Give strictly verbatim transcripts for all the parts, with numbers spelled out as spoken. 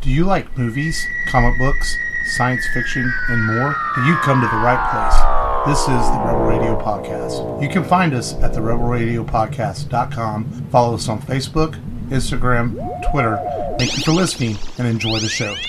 Do you like movies, comic books, science fiction, and more? Then you've come to the right place. This is the Rebel Radio Podcast. You can find us at the rebel radio podcast dot com. Follow us on Facebook, Instagram, Twitter. Thank you for listening and enjoy the show.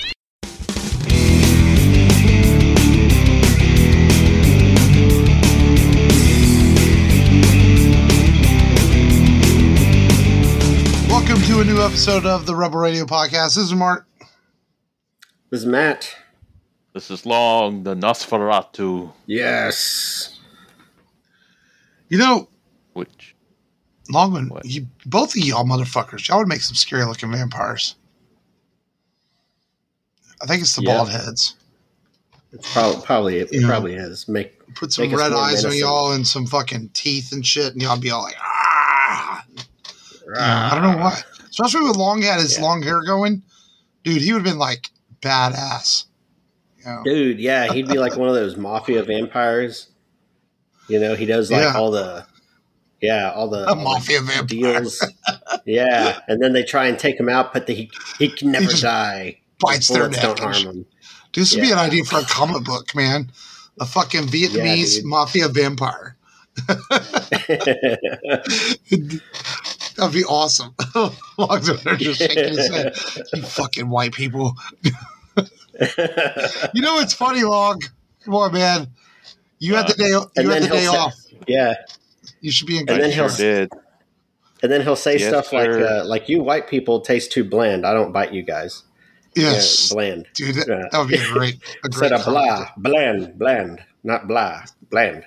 Welcome to a new episode of the Rebel Radio Podcast. This is Mark. This is Matt. This is Long, the Nosferatu. Yes. You know, Which? Longman, What? you, both of y'all motherfuckers, y'all would make some scary looking vampires. I think it's the Yeah. bald heads. It's probably, probably it Yeah. probably is. Make Put some make us red more eyes on menacing. y'all and some fucking teeth and shit, and y'all be all like, ah. Yeah, I don't know why. Especially with Long had his Yeah. long hair going. Dude, he would have been like badass. You know? Dude, yeah, he'd be like one of those mafia vampires. You know, he does like Yeah. all the yeah, all the A all the mafia vampire. deals. Yeah, and then they try and take him out, but the, he he can never just die. bites their Bullets neck don't and harm shit. him. Dude, this would be Yeah. an idea for a comic book, man. A fucking Vietnamese dude. mafia vampire. That'd be awesome. Long's over there just shaking his head. You fucking white people. You know it's funny, Long. Come on, man. You had the day. You And had then the day he'll say- off. yeah, You should be in And good then Sure he'll shape. did. and then he'll say Yes, stuff like sir. uh, like you white people taste too bland. I don't bite you guys. Yes, Yeah, bland. dude. That, Yeah. that would be a great. A great Instead of blah, comment. bland, bland, not blah, bland.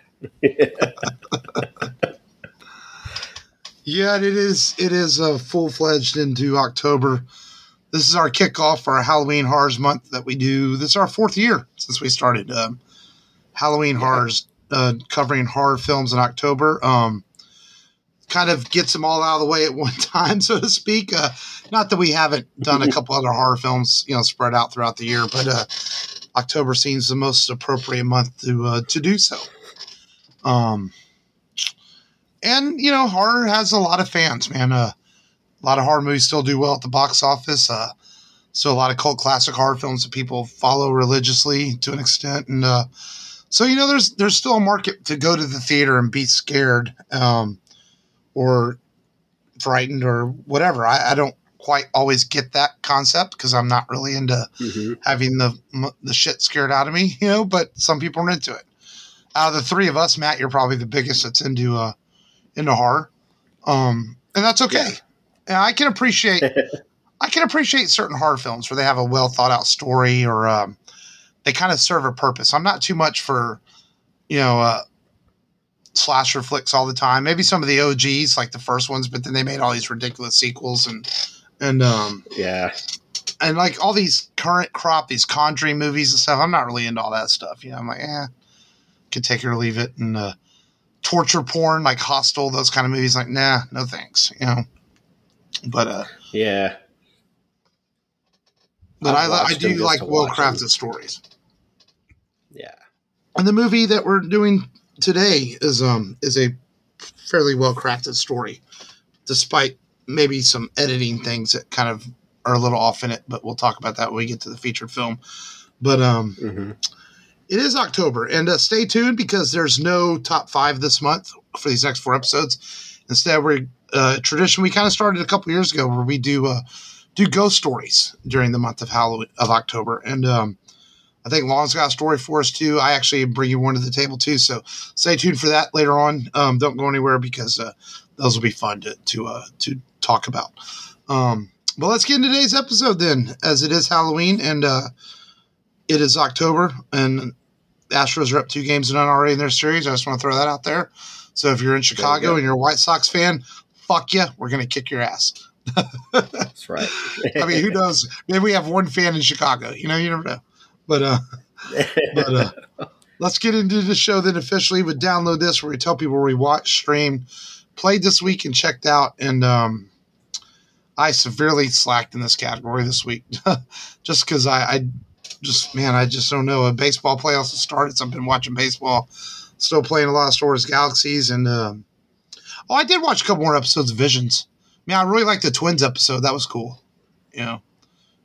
Yeah, it is. It is uh, full fledged into October. This is our kickoff for our Halloween Horrors Month that we do. This is our fourth year since we started um, Halloween Horrors, uh, covering horror films in October. Um, kind of gets them all out of the way at one time, so to speak. Uh, not that we haven't done a couple other horror films, you know, spread out throughout the year, but uh, October seems the most appropriate month to uh, to do so. Um, and you know, horror has a lot of fans, man. Uh, a lot of horror movies still do well at the box office. Uh, so a lot of cult classic horror films that people follow religiously to an extent, and uh, so you know, there's there's still a market to go to the theater and be scared, um, or frightened or whatever. I, I don't quite always get that concept because I'm not really into Mm-hmm. having the the shit scared out of me, you know. But some people are into it. Out of the three of us, Matt, you're probably the biggest that's into uh into horror, um, and that's okay. Yeah. And I can appreciate I can appreciate certain horror films where they have a well thought out story or um, they kind of serve a purpose. I'm not too much for you know uh, slasher flicks all the time. Maybe some of the O Gs like the first ones, but then they made all these ridiculous sequels and and um, Yeah, and like all these current crop, these Conjuring movies and stuff. I'm not really into all that stuff. You know, I'm like, eh, could take it or leave it. And uh, torture porn, like Hostel, those kind of movies, like, nah, no thanks. You know, but uh, yeah. but I, I've I watched do them just like to well watch them. crafted stories. Yeah. And the movie that we're doing today is um is a fairly well crafted story, despite maybe some editing things that kind of are a little off in it. But we'll talk about that when we get to the featured film. But um. Mm-hmm. It is October, and uh, stay tuned because there's no top five this month for these next four episodes. Instead, we're uh, tradition we kind of started a couple years ago where we do uh, do ghost stories during the month of Halloween of October, and um, I think Long's got a story for us too. I actually bring you one to the table too, so stay tuned for that later on. Um, don't go anywhere because uh, those will be fun to to uh, to talk about. Um, but let's get into today's episode then, as it is Halloween and. Uh, It is October, and Astros are up two games to none already in their series. I just want to throw that out there. So if you're in Chicago go. and you're a White Sox fan, fuck you. We're going to kick your ass. That's right. I mean, who knows? Maybe we have one fan in Chicago. You know, you never know. But uh, but uh, let's get into the show then officially with Download This, where we tell people where we watched, streamed, played this week, and checked out. And um, I severely slacked in this category this week just because I, I – Just man, I just don't know. A baseball playoffs have started, so I've been watching baseball. Still playing a lot of Star Wars Galaxies, and um, oh, I did watch a couple more episodes of Visions. Man, I really liked the Twins episode. That was cool. You know,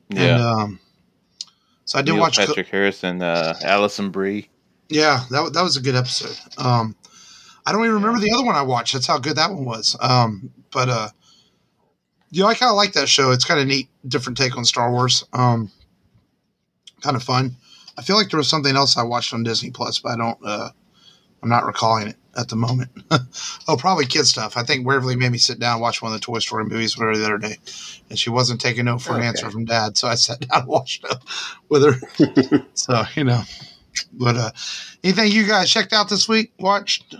Yeah. And um, so I did Neil watch. Patrick Harris and uh, Allison Brie. Yeah, that wa- that was a good episode. Um, I don't even remember the other one I watched. That's how good that one was. Um, but uh, you know, I kind of like that show. It's kind of neat, different take on Star Wars. Um, kind of fun. I feel like there was something else I watched on Disney Plus, but I don't. Uh, I'm not recalling it at the moment. Oh, probably kid stuff. I think Waverly made me sit down and watch one of the Toy Story movies with her the other day, and she wasn't taking no for an Okay. answer from Dad, so I sat down and watched it with her. So you know, but uh, anything you guys checked out this week? Watched?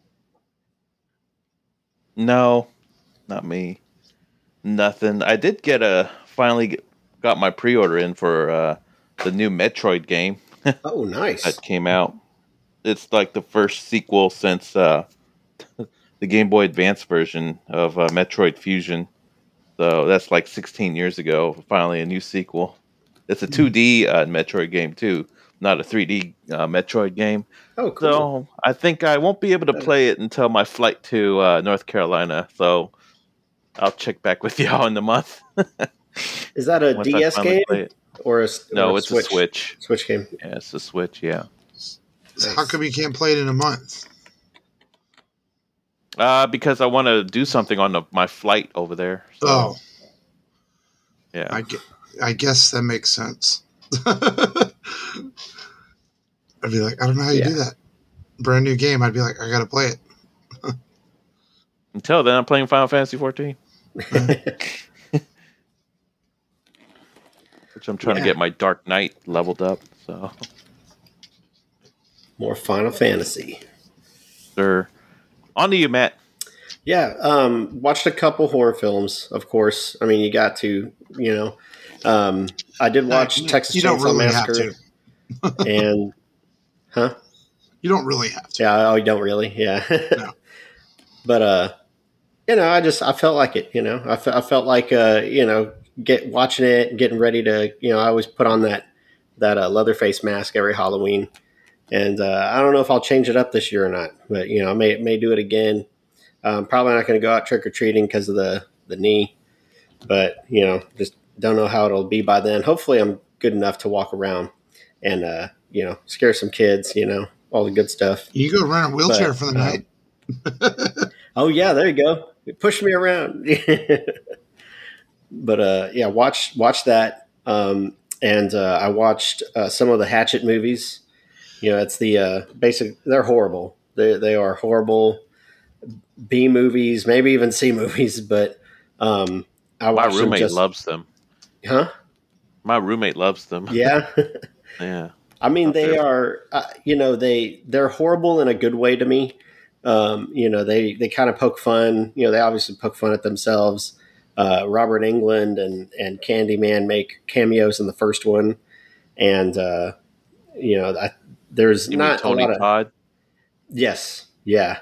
No, not me. Nothing. I did get a finally get, got my pre-order in for uh, the new Metroid game Oh, nice. that came out. It's like the first sequel since uh, the Game Boy Advance version of uh, Metroid Fusion. So that's like sixteen years ago. Finally, a new sequel. It's a two D uh, Metroid game too, not a three D uh, Metroid game. Oh, cool. So I think I won't be able to play it until my flight to uh, North Carolina. So I'll check back with y'all in the month. Is that a once I D S finally game play it. or a s- No, or it's a Switch. Switch game. Yeah, it's a Switch. Yeah. So how come you can't play it in a month? Uh, because I want to do something on the, my flight over there. So, Oh, yeah. I, gue- I guess that makes sense. I'd be like, I don't know how you Yeah. do that. Brand new game. I'd be like, I got to play it. Until then, I'm playing Final Fantasy fourteen, which I'm trying Yeah. to get my Dark Knight leveled up. So, More Final Fantasy. they're on to you, Matt. Yeah, um, watched a couple horror films, of course. I mean, you got to, you know. Um, I did watch No, Texas you don't Chainsaw really have Massacre. to. And, huh? You don't really have to. Yeah, oh, you don't really? Yeah. No. But, uh, you know, I just, I felt like it, you know. I, fe- I felt like, uh, you know, get watching it, getting ready to, you know, I always put on that, that uh, Leatherface mask every Halloween. And uh, I don't know if I'll change it up this year or not. But, you know, I may, may do it again. I'm probably not going to go out trick-or-treating because of the, the knee. But, you know, just don't know how it'll be by then. Hopefully I'm good enough to walk around and, uh, you know, scare some kids, you know, all the good stuff. You go rent a wheelchair But, for the um, night. Oh, yeah, there you go. Push me around. But, uh, yeah, watch watch that. Um, and uh, I watched uh, some of the Hatchet movies. You know, it's the uh, basic – they're horrible. They, they are horrible B movies, maybe even C movies. But um, I My watched them roommate just – loves them. Huh? My roommate loves them. Yeah. Yeah. I mean, Not they their- are, uh, you know, they they're horrible in a good way to me. Um, you know, they they kind of poke fun. You know, they obviously poke fun at themselves. Uh, Robert Englund and and Candyman make cameos in the first one, and uh, you know, I, there's You mean not Tony a lot of Todd? yes, yeah,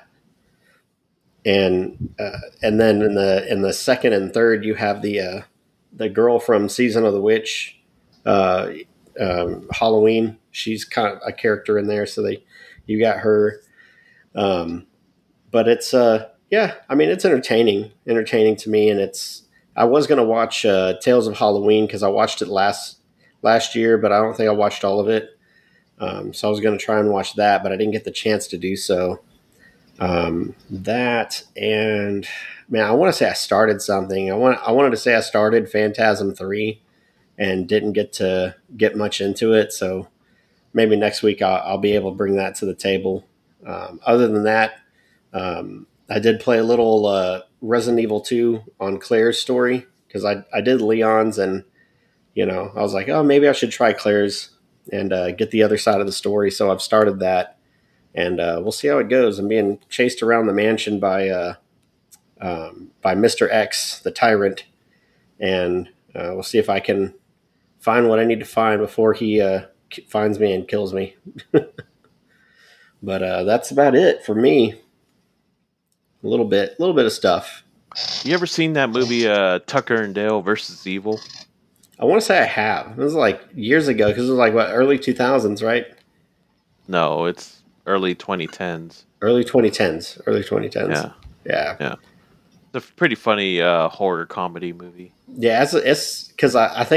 and uh, and then in the in the second and third, you have the uh, the girl from Season of the Witch. Uh, um, Halloween. She's kind of a character in there, so they you got her. Um, but it's uh, yeah, I mean it's entertaining, entertaining to me, and it's. I was gonna watch uh, Tales of Halloween because I watched it last last year, but I don't think I watched all of it. Um, so I was gonna try and watch that, but I didn't get the chance to do so. Um, that and man, I want to say I started something. I want I wanted to say I started Phantasm three. And didn't get to get much into it. So maybe next week I'll, I'll be able to bring that to the table. Um, other than that, um, I did play a little uh, Resident Evil two on Claire's story because I, I did Leon's and, you know, I was like, oh, maybe I should try Claire's and uh, get the other side of the story. So I've started that and uh, we'll see how it goes. I'm being chased around the mansion by, uh, um, by Mister X, the tyrant. And uh, we'll see if I can find what I need to find before he uh, finds me and kills me. But uh, that's about it for me. A little bit, a little bit of stuff. You ever seen that movie, uh, Tucker and Dale versus Evil? I want to say I have. It was like years ago because it was like what early two thousands, right? No, it's early twenty tens. Early twenty tens. Early twenty tens. Yeah. Yeah. Yeah. It's a pretty funny uh, horror comedy movie. Yeah, it's it's because I, I think at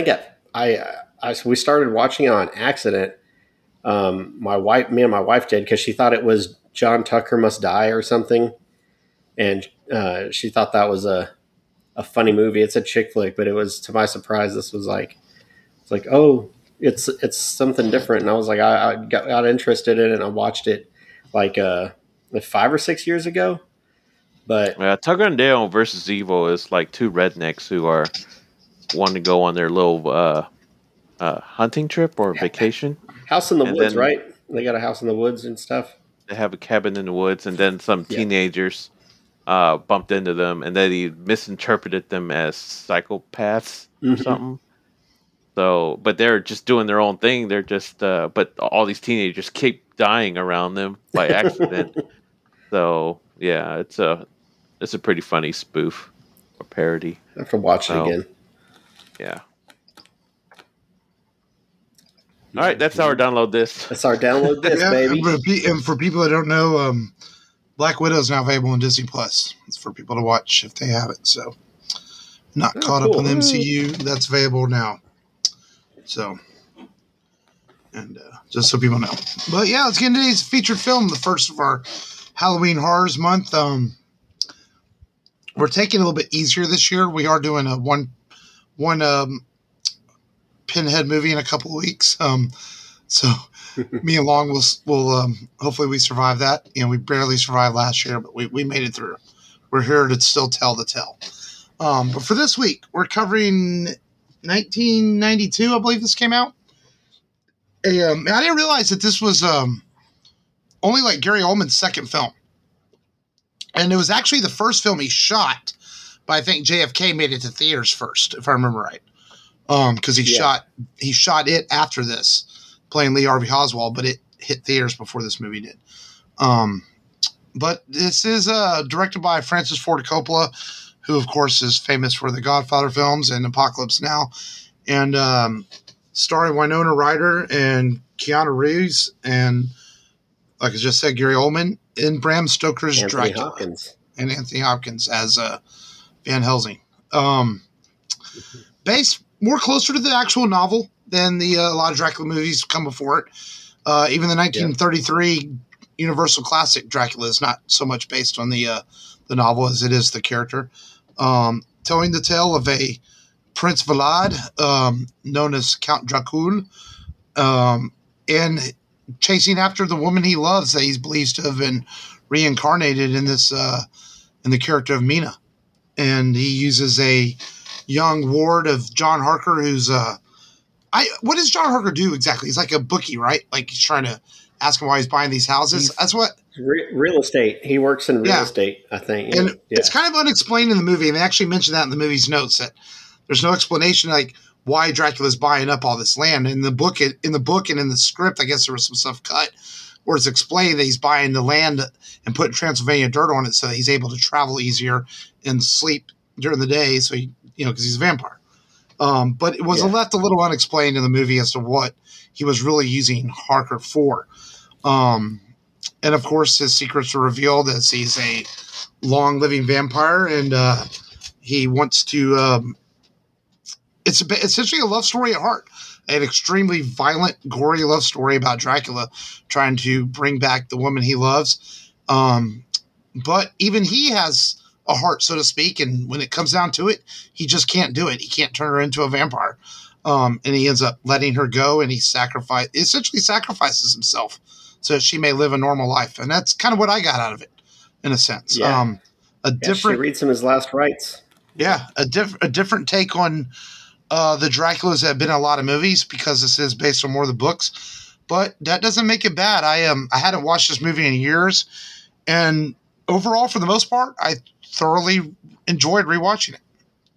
I, I we started watching it on accident. Um, my wife, me and my wife did because she thought it was John Tucker Must Die or something, and uh, she thought that was a a funny movie. It's a chick flick, but it was, to my surprise, this was like it's like oh, it's it's something different, and I was like I, I got, got interested in it, and I watched it like uh like five or six years ago. But Uh, Tucker and Dale versus Evil is like two rednecks who are wanting to go on their little uh, uh, hunting trip or vacation. House in the And Woods, then right? They got a house in the woods and stuff. they have a cabin in the woods, and then some Yeah. teenagers uh, bumped into them, and then he misinterpreted them as psychopaths or Mhm. something. So, but they're just doing their own thing. They're just, uh, but all these teenagers keep dying around them by accident. So, yeah, it's a it's a pretty funny spoof or parody. I have to watch So, it again. Yeah. All right, that's our download this. That's our download this, Yeah, baby. and for, pe- and for people that don't know, um, Black Widow is now available on Disney Plus. It's for people to watch if they have it. So, not Oh, caught cool. up on the M C U, that's available now. So, and uh, just so people know. But yeah, let's get into today's featured film, the first of our Halloween Horrors Month. Um, we're taking it a little bit easier this year. We are doing a one one um, Pinhead movie in a couple of weeks. Um, so me and Long will will um, hopefully we survive that. You know, we barely survived last year, but we, we made it through. We're here to still tell the tale. Um, but for this week, we're covering nineteen ninety-two, I believe this came out. A, um, I didn't realize that this was um, only like Gary Oldman's second film. And it was actually the first film he shot, but I think J F K made it to theaters first, if I remember right. Um, because he Yeah. shot he shot it after this, playing Lee Harvey Oswald, but it hit theaters before this movie did. Um, but this is uh, directed by Francis Ford Coppola, who of course is famous for the Godfather films and Apocalypse Now, and um, starring Winona Ryder and Keanu Reeves, and like I just said, Gary Oldman, and Bram Stoker's Anthony Dracula, Hopkins. and Anthony Hopkins as uh, Van Helsing. Um, based more closer to the actual novel than the uh, a lot of Dracula movies come before it. Uh, even the nineteen thirty-three Universal classic Dracula is not so much based on the uh, the novel as it is the character. Um, telling the tale of a Prince Vlad, um, known as Count Dracul, um, and chasing after the woman he loves that he believes to have been reincarnated in this uh, in the character of Mina. And he uses a young ward of John Harker, who's uh, I what does John Harker do exactly? He's like a bookie, right? Like he's trying to ask him why he's buying these houses. He's- That's what. Re- real estate. He works in real Yeah. estate, I think. And yeah. it's kind of unexplained in the movie, and they actually mention that in the movie's notes that there's no explanation like why Dracula's buying up all this land. In the book, in the book and in the script, I guess there was some stuff cut where it's explained that he's buying the land and putting Transylvania dirt on it so that he's able to travel easier and sleep during the day. So he, you know, because he's a vampire. Um, but it was Yeah. left a little unexplained in the movie as to what he was really using Harker for. Um, and of course, his secrets are revealed as he's a long living vampire, and uh, he wants to. Um, it's a, bit- essentially a love story at heart, an extremely violent, gory love story about Dracula trying to bring back the woman he loves. Um, but even he has a heart, so to speak, and when it comes down to it, he just can't do it. He can't turn her into a vampire, um, and he ends up letting her go, and he sacrifice essentially sacrifices himself so that she may live a normal life, and that's kind of what I got out of it, in a sense. Yeah. Um, a Yeah, different, she reads him his last rites. yeah, a diff- a different take on uh, the Draculas that have been in a lot of movies because this is based on more of the books, but that doesn't make it bad. I um I hadn't watched this movie in years, and overall, for the most part, I thoroughly enjoyed rewatching it.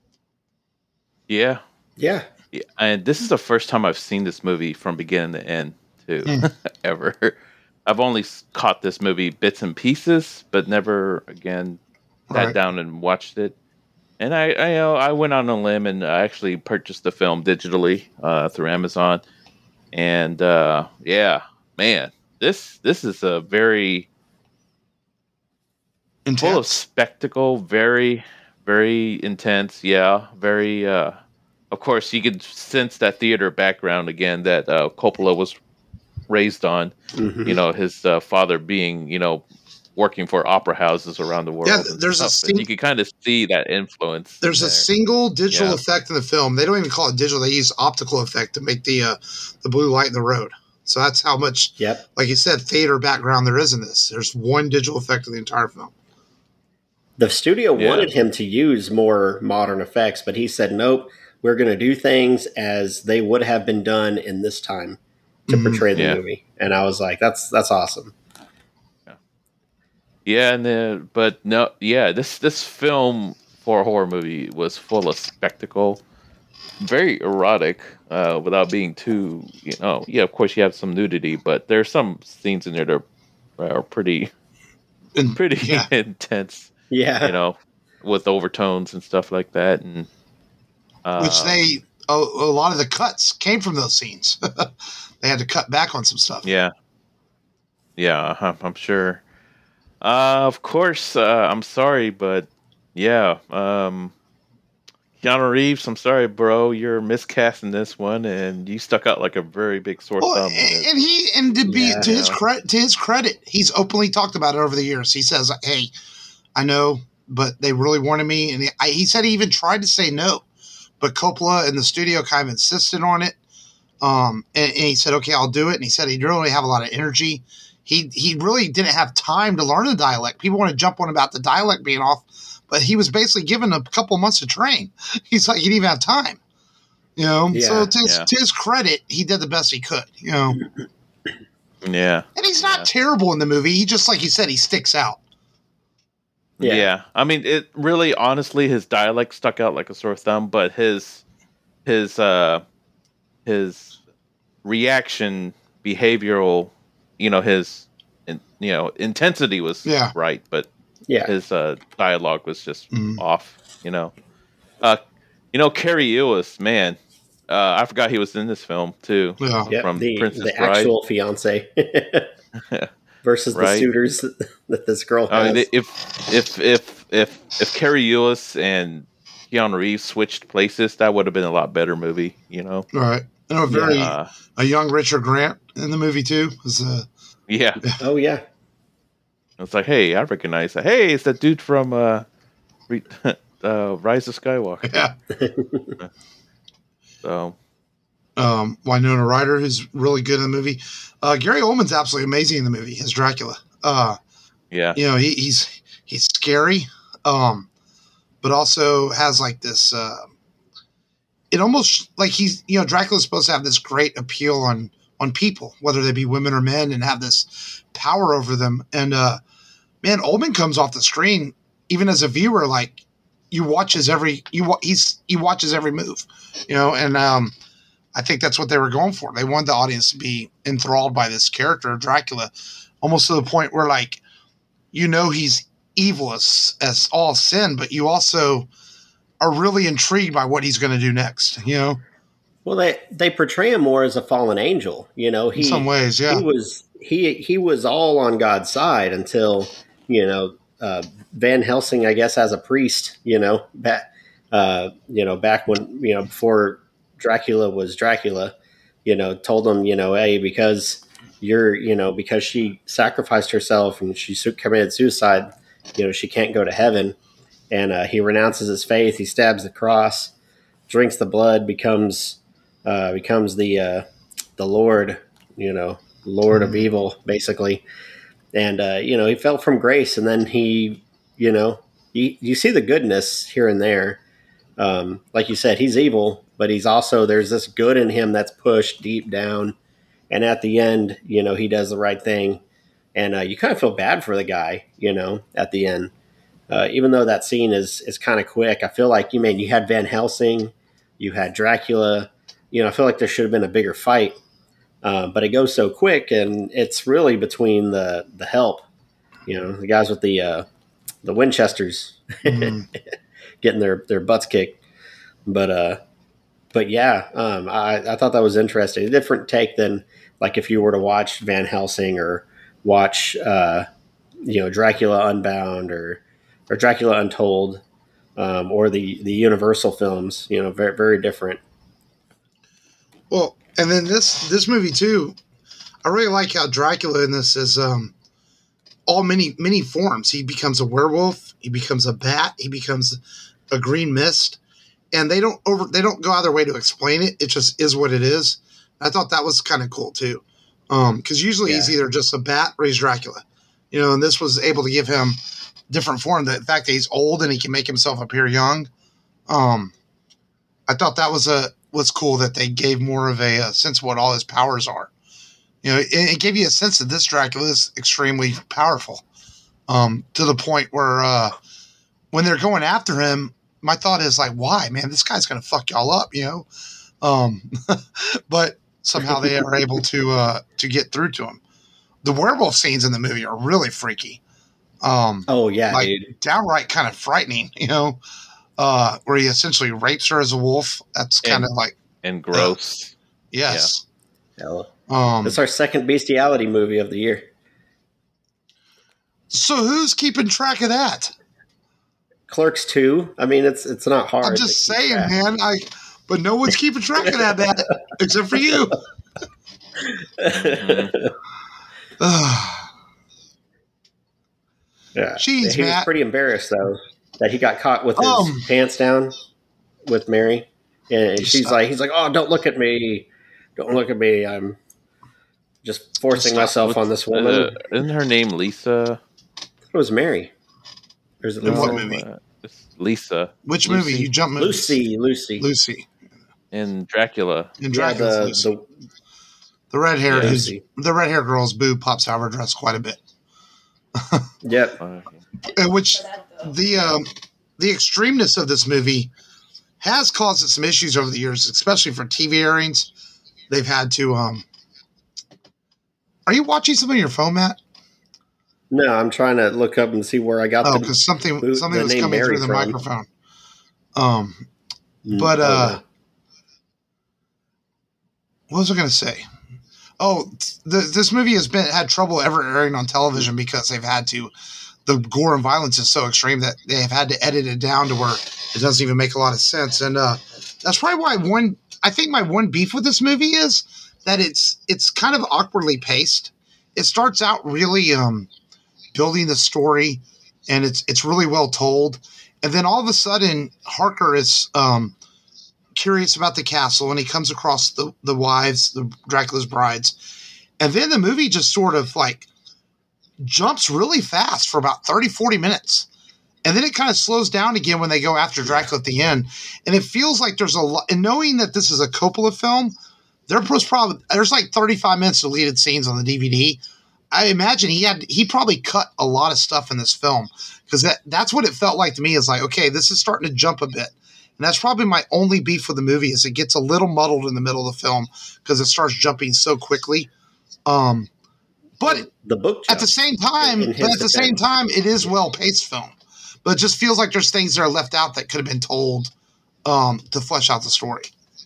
Yeah. Yeah. Yeah, and this is the first time I've seen this movie from beginning to end, too, Mm. ever. I've only s- caught this movie bits and pieces, but never again sat Right. down and watched it. And I, I, you know, I went on a limb and I actually purchased the film digitally uh, through Amazon. And uh, yeah, man, this this is a very full of Intense. spectacle, very, very intense. Yeah, very uh, of course, you could sense that theater background again that uh, Coppola was raised on. Mm-hmm. You know, his uh, father being, you know, working for opera houses around the world. Yeah, and there's a stuff. sing- And you can kind of see that influence. There's there. a single digital Yeah. effect in the film. They don't even call it digital. They use optical effect to make the uh, the blue light in the road. So that's how much, Yep. like you said, theater background there is in this. There's one digital effect in the entire film. The studio Yeah. wanted him to use more modern effects, but he said, nope, we're going to do things as they would have been done in this time to Mhm. portray the Yeah. movie. And I was like, that's that's awesome. Yeah, and then, but no, yeah, this this film for a horror movie was full of spectacle, very erotic, uh, without being too, you know, yeah, of course you have some nudity, but there's some scenes in there that are, are pretty, And, pretty yeah. intense, Yeah. you know, with overtones and stuff like that, and uh, Which they, a, a lot of the cuts came from those scenes. They had to cut back on some stuff. yeah, yeah, I'm, I'm sure. Uh, of course, uh, I'm sorry, but yeah, um, Keanu Reeves, I'm sorry, bro, you're miscasting this one, and you stuck out like a very big sore Well, thumb. in and this. and he and to be Yeah. to his credit, to his credit, he's openly talked about it over the years. He says, "Hey, I know, but they really wanted me," and he, I, he said he even tried to say no, but Coppola and the studio kind of insisted on it. Um, and, and he said, "Okay, I'll do it." And he said he didn't really have a lot of energy. He he really didn't have time to learn the dialect. People want to jump on about the dialect being off, but he was basically given a couple months to train. He's like he didn't even have time. You know, Yeah, so to his, yeah. to his credit, he did the best he could. You know. Yeah, And he's not Yeah. terrible in the movie. He just, like you said, he sticks out. Yeah. yeah, I mean, it really, honestly, his dialect stuck out like a sore thumb, but his his uh his reaction, behavioral, you know, his in, you know intensity was Yeah. right, but Yeah. his uh, dialogue was just Mhm. off. You know, uh, you know, Carrie Ellis, man, uh, I forgot he was in this film too. Yeah. Yep. From the Princess the Bride. actual fiance versus the Right. suitors that this girl I has. mean, if if if if if Carrie Ellis and Keanu Reeves switched places, that would have been a lot better movie. You know, All right. And a very uh, a young Richard Grant in the movie too. Was uh, yeah. oh, yeah. It's like, hey, I recognize that. Hey, it's that dude from uh, Re- uh, Rise of Skywalker. yeah. So Um, Winona Ryder, who's really good in the movie. Uh, Gary Oldman's absolutely amazing in the movie as Dracula. Uh, yeah, you know, he, he's he's scary, um, but also has like this. Uh, it almost like he's you know Dracula's supposed to have this great appeal on on people, whether they be women or men, and have this power over them. And uh, man, Oldman comes off the screen even as a viewer, like you watch his every you wa- he's he watches every move, you know, and um, I think that's what they were going for. They wanted the audience to be enthralled by this character, Dracula, almost to the point where like you know he's evil as, as all sin, but you also are really intrigued by what he's going to do next. You know, Well, they they portray him more as a fallen angel. You know, he in some ways, yeah, he was he he was all on God's side until you know uh, Van Helsing, I guess, as a priest. You know, back uh, you know back when you know before Dracula was Dracula. You know, told him, you know, hey, because you're you know because she sacrificed herself and she su- committed suicide. You know, she can't go to heaven. And uh, he renounces his faith. He stabs the cross, drinks the blood, becomes uh, becomes the uh, the Lord, you know, Lord of evil, basically. And uh, you know, he fell from grace, and then he, you know, you, you see the goodness here and there. Um, like you said, he's evil, but he's also there's this good in him that's pushed deep down. And at the end, you know, he does the right thing, and uh, you kind of feel bad for the guy, you know, at the end. Uh, even though that scene is is kind of quick, I feel like you mean you had Van Helsing, you had Dracula. You know, I feel like there should have been a bigger fight, uh, but it goes so quick, and it's really between the the help, you know, the guys with the uh, the Winchesters Mhm. getting their their butts kicked. But uh, but yeah, um, I I thought that was interesting. A different take than like if you were to watch Van Helsing or watch uh, you know Dracula Unbound or or Dracula Untold. um, or the the Universal films. You know, very very different. Well, and then this this movie too, I really like how Dracula in this is um, all many many forms. He becomes a werewolf, he becomes a bat, he becomes a green mist, and they don't over they don't go out of their way to explain it. It just is what it is. I thought that was kind of cool too, because um, usually yeah. he's either just a bat or he's Dracula, you know. And this was able to give him different form. The fact that he's old and he can make himself appear young, um, I thought that was a was cool that they gave more of a, a sense of what all his powers are. You know, it, it gave you a sense that this Dracula is extremely powerful, um, to the point where uh, when they're going after him, my thought is like, why, man? This guy's gonna fuck y'all up, you know. Um, but somehow they are able to uh, to get through to him. The werewolf scenes in the movie are really freaky. Um, oh yeah, like dude. Downright kind of frightening, you know. Uh, where he essentially rapes her as a wolf. That's kind of like and gross. Uh, yes. Yeah. Um, That's our second bestiality movie of the year. So who's keeping track of that? Clerks two. I mean, it's it's not hard. I'm just saying, track. man. I but no one's keeping track of that, that except for you. yeah, Jeez, he Matt. was pretty embarrassed though that he got caught with his um, pants down with Mary, and she's stop. like, he's like, "Oh, don't look at me, don't look at me. I'm just forcing stop. myself What's, on this woman." Uh, isn't her name Lisa? It was Mary. Or is it In Lisa? what movie? Uh, it's Lisa. Which Lucy? movie? You jump movies. Lucy. Lucy. Lucy. In Dracula. In Dracula. Yeah, the, Lucy. the, the red hair. Yeah, his, the red hair girl's boob pops out of her dress quite a bit. Yep. And which the um, the extremeness of this movie has caused some issues over the years, especially for T V airings. They've had to. Um, are you watching something on your phone, Matt? No, I'm trying to look up and see where I got. Oh, the because something the something was name coming Mary through the from. microphone. Um, Mm, but oh, uh, no. what was I going to say? Oh, the, this movie has been had trouble ever airing on television because they've had to. The gore and violence is so extreme that they have had to edit it down to where it doesn't even make a lot of sense. And uh, that's probably why one. I think my one beef with this movie is that it's it's kind of awkwardly paced. It starts out really um, building the story, and it's it's really well told. And then all of a sudden, Harker is um, curious about the castle, and he comes across the, the wives, the Dracula's brides. And then the movie just sort of like jumps really fast for about thirty, forty minutes. And then it kind of slows down again when they go after Dracula at the end. And it feels like there's a lot, and knowing that this is a Coppola film, there was probably, there's like thirty-five minutes of deleted scenes on the D V D. I imagine he had, he probably cut a lot of stuff in this film because that, that's what it felt like to me is like, okay, this is starting to jump a bit. And that's probably my only beef with the movie is it gets a little muddled in the middle of the film because it starts jumping so quickly. Um, but the book at the same time, in, in but at the same time, it is well-paced film. But it just feels like there's things that are left out that could have been told um, to flesh out the story.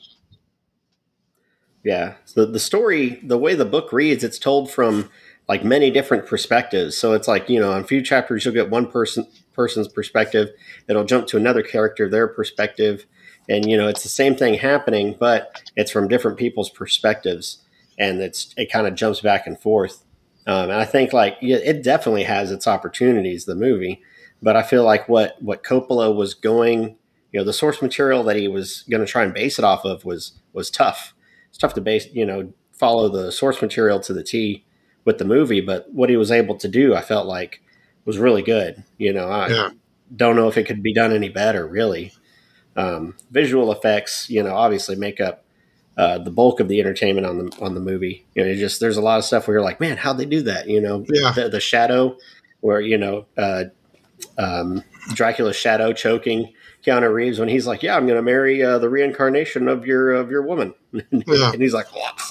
Yeah. So the story, the way the book reads, it's told from like many different perspectives. So it's like, you know, in a few chapters, you'll get one person person's perspective. It'll jump to another character, their perspective. And, you know, it's the same thing happening, but it's from different people's perspectives. And it's it kind of jumps back and forth. Um, and I think like yeah, it definitely has its opportunities, the movie. But I feel like what, what Coppola was going, you know, the source material that he was going to try and base it off of was was tough. It's tough to base, you know, follow the source material to the T with the movie. But what he was able to do, I felt like, was really good. You know, I Yeah. don't know if it could be done any better, really. Um, visual effects, you know, obviously make up uh, the bulk of the entertainment on the on the movie. You know, it just there's a lot of stuff where you're like, man, how'd they do that? You know, Yeah. the, the shadow, where you know, uh, um, Dracula's shadow choking Keanu Reeves when he's like, "Yeah, I'm going to marry uh, the reincarnation of your of your woman," Yeah. and he's like,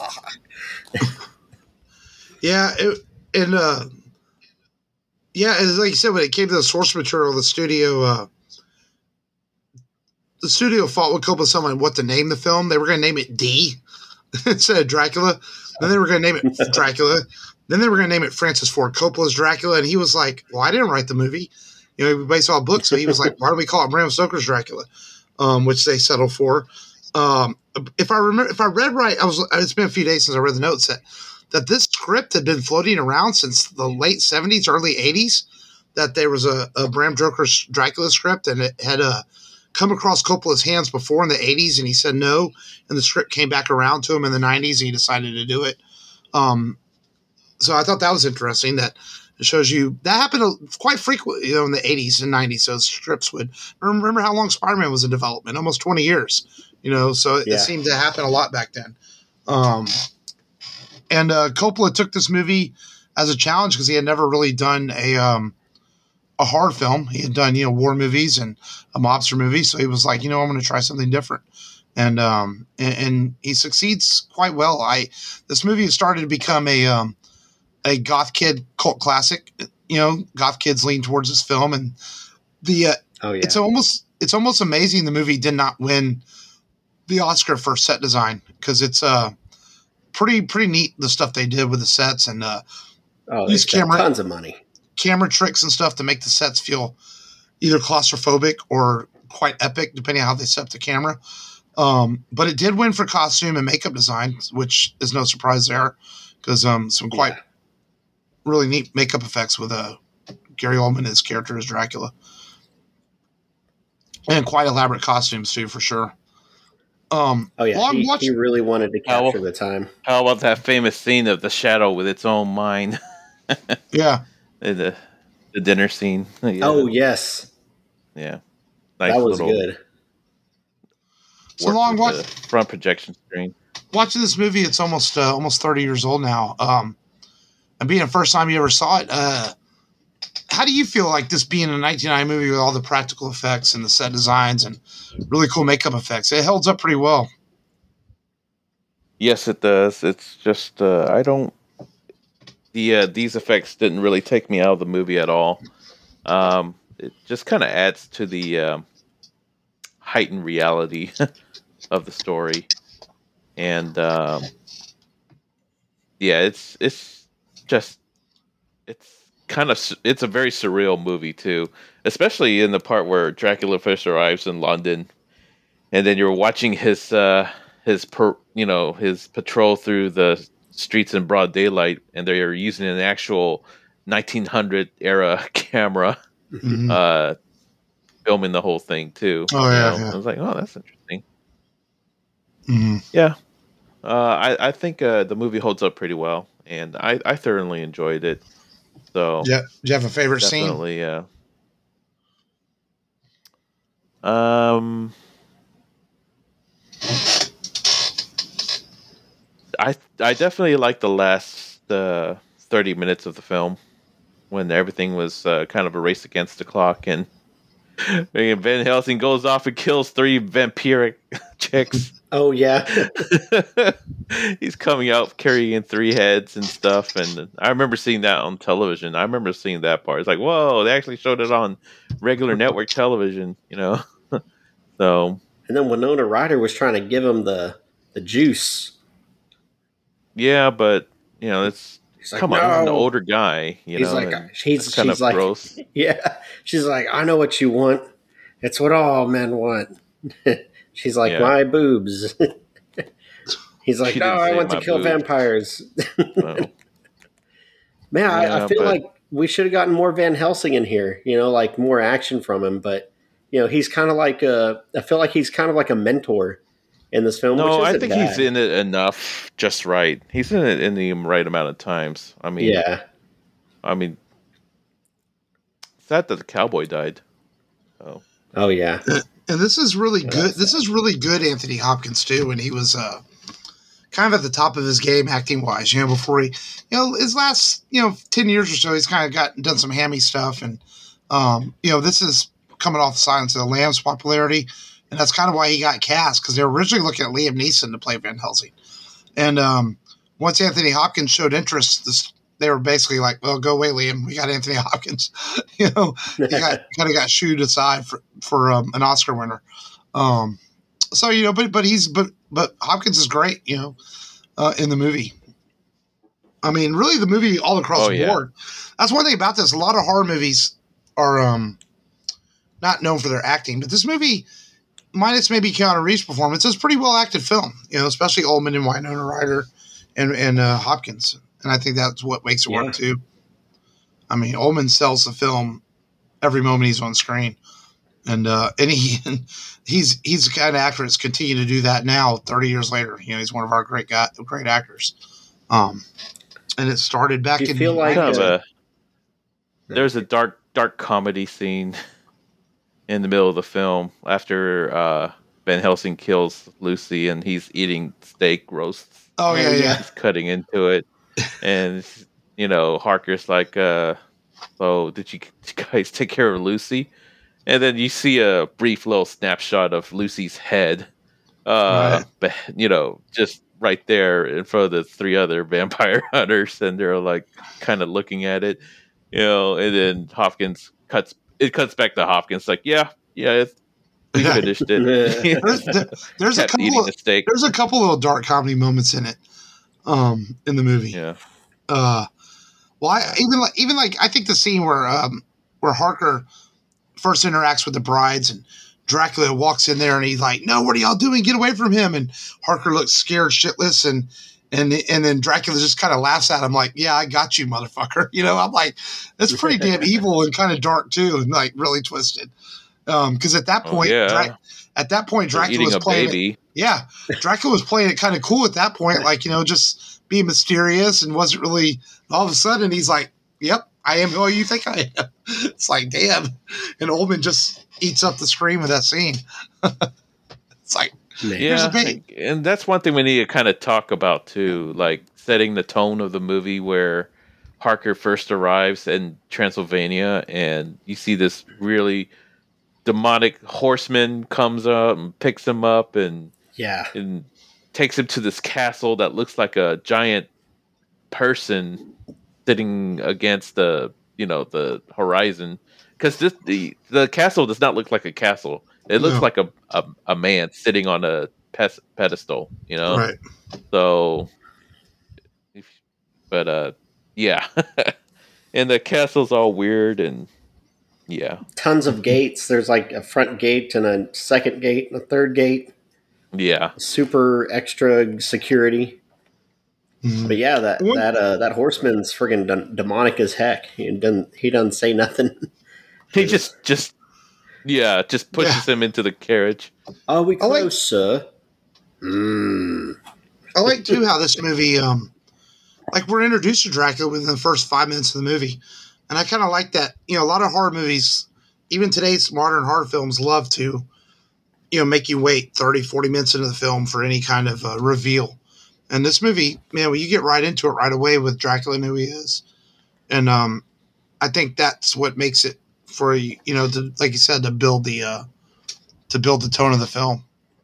Yeah, it, and uh, yeah, and like you said, when it came to the source material, the studio, uh, the studio fought with Coppola someone what to name the film. They were going to name it D instead of Dracula. Then they were going to name it Dracula. Then they were going to name it Francis Ford Coppola's Dracula, and he was like, "Well, I didn't write the movie." You know, based on a book. So he was like, why don't we call it Bram Stoker's Dracula? Um, which they settled for. Um, if I remember, if I read right, I was, it's been a few days since I read the notes that, that this script had been floating around since the late seventies, early eighties, that there was a, a Bram Stoker's Dracula script, and it had uh, come across Coppola's hands before in the eighties, and he said no, and the script came back around to him in the nineties, and he decided to do it. Um, so I thought that was interesting that it shows you that happened quite frequently, you know, in the eighties and nineties. So scripts would remember how long Spider-Man was in development, almost twenty years, you know, so it, Yeah. it seemed to happen a lot back then. Um, and uh, Coppola took this movie as a challenge because he had never really done a, um, a horror film. He had done, you know, war movies and a mobster movie. So he was like, you know, I'm going to try something different. And, um, and, and he succeeds quite well. I, this movie has started to become a, um, a goth kid cult classic. You know, goth kids lean towards this film, and the, uh, Oh yeah. it's almost, it's almost amazing the movie did not win the Oscar for set design, because it's, uh, pretty, pretty neat, the stuff they did with the sets, and, uh, oh, use they spent camera- tons of money. camera tricks and stuff to make the sets feel either claustrophobic or quite epic, depending on how they set up the camera. Um, but it did win for costume and makeup design, which is no surprise there, because um, some quite Yeah. really neat makeup effects with uh, Gary Oldman, his character as Dracula, and quite elaborate costumes too, for sure. Um, Oh yeah, while I'm he, watching- he really wanted to Oh. capture the time. How about that famous scene of the shadow with its own mind? yeah, In the the dinner scene. Yeah. Oh yes, yeah. that was little good. So work long with watch- the front projection screen. watching this movie, it's almost uh, almost thirty years old now. Um, and being the first time you ever saw it, uh, how do you feel like this being a nineteen ninety movie with all the practical effects and the set designs and really cool makeup effects? It holds up pretty well. Yes, it does. It's just uh, I don't. The uh, these effects didn't really take me out of the movie at all. Um, it just kind of adds to the um, heightened reality of the story, and um, yeah, it's it's just it's kind of it's a very surreal movie too, especially in the part where Dracula first arrives in London, and then you're watching his uh, his per, you know his patrol through the streets in broad daylight, and they're using an actual nineteen hundred era camera, Mhm. uh, filming the whole thing too. Oh, you yeah, know? yeah. I was like, oh, that's interesting. Mhm. Yeah, uh, I I think uh, the movie holds up pretty well, and I, I thoroughly enjoyed it. So Yeah. Do you have a favorite scene? definitely, yeah. Um, I I definitely like the last uh, thirty minutes of the film when everything was uh, kind of a race against the clock, and Van Helsing goes off and kills three vampiric chicks. Oh yeah, He's coming out carrying three heads and stuff, and I remember seeing that on television. I remember seeing that part. It's like, whoa, they actually showed it on regular network television, you know. So and then Winona Ryder was trying to give him the the juice. yeah, but you know, it's He's like, come on, he's an "No." older guy, you He's know. like, and he's it's kind she's of like, gross. yeah. She's like, I know what you want. It's what all men want. She's like, Yeah. my boobs. He's like, She no, didn't I say want to my kill boobs. vampires. So, Man, I, I Yeah, feel but- like we should have gotten more Van Helsing in here. You know, like more action from him. But you know, he's kind of like a. I feel like he's kind of like a mentor in this film. no, which I isn't think bad. he's in it enough, just right. He's in it in the right amount of times. I mean, Yeah, I mean, sad that the cowboy died. Oh, oh yeah, And this is really Yeah, good. that's This is really good Anthony Hopkins too, when he was uh, kind of at the top of his game acting wise. You know, before he, you know, his last you know ten years or so, he's kind of got done some hammy stuff, and um, you know, this is coming off the Silence of the Lambs popularity, and that's kind of why he got cast, because they were originally looking at Liam Neeson to play Van Helsing, and um, once Anthony Hopkins showed interest, this. They were basically like, "Well, go away, Liam. We got Anthony Hopkins." you know, he got kind of got shooed aside for for um, an Oscar winner. Um, so you know, but but he's but but Hopkins is great. You know, uh, in the movie. I mean, really, the movie all across Oh, the yeah. board. That's one thing about this. A lot of horror movies are um, not known for their acting, but this movie, minus maybe Keanu Reeves' performance, is a pretty well acted film. You know, especially Oldman and Winona Ryder and and uh, Hopkins, and I think that's what makes it Yeah. work too. I mean, Oldman sells the film every moment he's on screen, and uh, and he he's he's the kind of actor that's continued to do that now, thirty years later. You know, he's one of our great guy, great actors. Um, and it started back Do you in feel like, Kind of uh, a, there's a dark dark comedy scene in the middle of the film after uh, Van Helsing kills Lucy and he's eating steak roasts. oh yeah, yeah. He's cutting into it, and you know Harker's like, uh, "Oh, did you guys take care of Lucy?" And then you see a brief little snapshot of Lucy's head, uh, Right. but you know, just right there in front of the three other vampire hunters, and they're like kind of looking at it, you know. And then Hopkins cuts it cuts back to Hopkins, like, "Yeah, yeah, it's, we Yeah. finished it." There's, there- there's a Kept couple eating of the steak. there's a couple little dark comedy moments in it, um, in the movie. Yeah. Uh, well, I, even like even like I think the scene where um where Harker first interacts with the brides and Dracula walks in there and he's like, "No, what are y'all doing? Get away from him!" And Harker looks scared shitless, and and and then Dracula just kind of laughs at him like, "Yeah, I got you, motherfucker." You know, I'm like, that's pretty damn evil and kind of dark too, and like really twisted. Um, because at that Oh, point, yeah. Drac- at that point, They're Dracula eating was a playing it. baby. Yeah, Dracula was playing it kind of cool at that point, like, you know, just being mysterious and wasn't really. All of a sudden, he's like, "Yep, I am who you think I am." It's like, damn. And Oldman just eats up the screen with that scene. It's like, Man. Here's Yeah, a bait. and that's one thing we need to kind of talk about too, like setting the tone of the movie where Harker first arrives in Transylvania, and you see this really demonic horseman comes up and picks him up and Yeah. and takes him to this castle that looks like a giant person sitting against the you know the horizon, because this the the castle does not look like a castle. It looks No. like a, a a man sitting on a pes- pedestal, you know. right. So, if, but uh, yeah, and the castle's all weird and yeah, Tons of gates. There's like a front gate and a second gate and a third gate. yeah. Super extra security. Mhm. But yeah, that One- that uh, that horseman's friggin' de- demonic as heck. He doesn't he doesn't say nothing. He just just yeah, just pushes Yeah. him into the carriage. Are we I like- close, sir? Mm. I like too how this movie, um, like we're introduced to Dracula within the first five minutes of the movie, and I kind of like that. You know, a lot of horror movies, even today's modern horror films, love to, you know, make you wait thirty, forty minutes into the film for any kind of uh, reveal. And this movie, man, well, you get right into it right away with Dracula and who he is, and um, I think that's what makes it for you know, to, like you said, to build the uh, to build the tone of the film.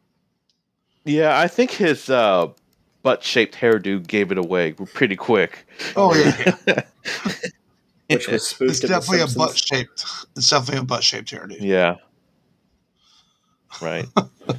Yeah, I think his uh, butt-shaped hairdo gave it away pretty quick. Oh yeah. Which was spoofed It's in The definitely a Simpsons. butt shaped. It's definitely a butt shaped hairdo. Yeah. Right.